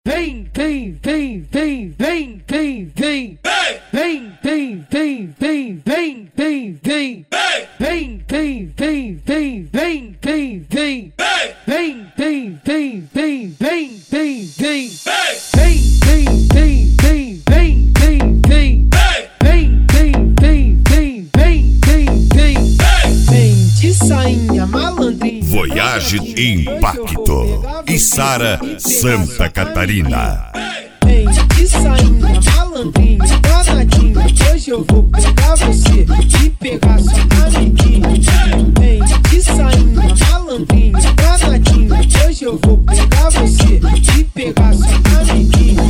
Vem, vem, vem, vem, vem, vem, vem. Vem, vem, vem, vem, vem, vem, vem. Vem, vem, vem, vem, vem, vem, vem. Vem, vem, vem, vem, vem, vem, vem. Vem, vem, vem, vem, vem, vem, vem. Vem, vem, vem, vem, vem, vem, vem. Vem de sainha malandrinha. Voyage Impacto. Içara, Santa Catarina. Vem de sainha malandrinha, danadinha. Hoje eu vou pegar você e pegar sua amiguinha. Vem de sainha malandrinha, danadinha. Hoje eu vou pegar você e pegar sua amiguinha.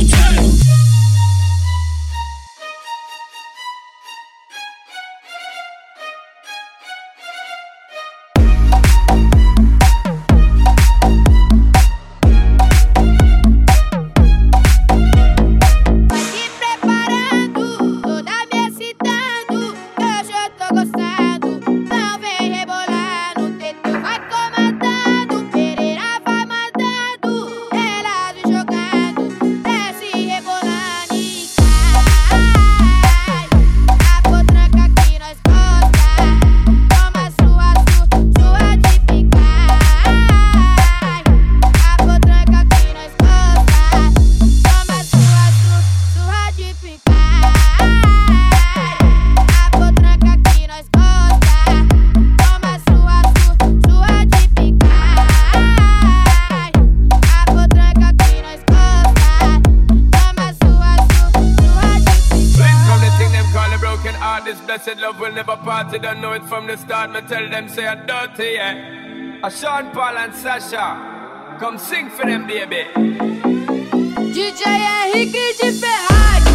This blessed love will never party. Don't know it from the start. Me tell them say I'm dirty, yeah. A Sean Paul and Sasha, come sing for them, baby. DJ Henrique de Ferrari.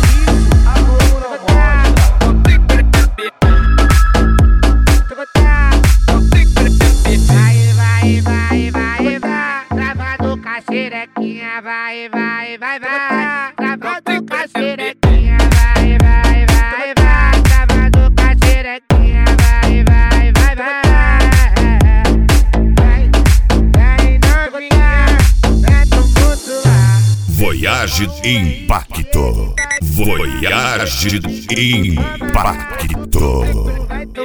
Vai, travando com a xerequinha, vai, travando com a xerequinha, vai, travando com a xerequinha, vai, novinha, mete o mundo lá. Voyage Impacto. Voyage Impacto.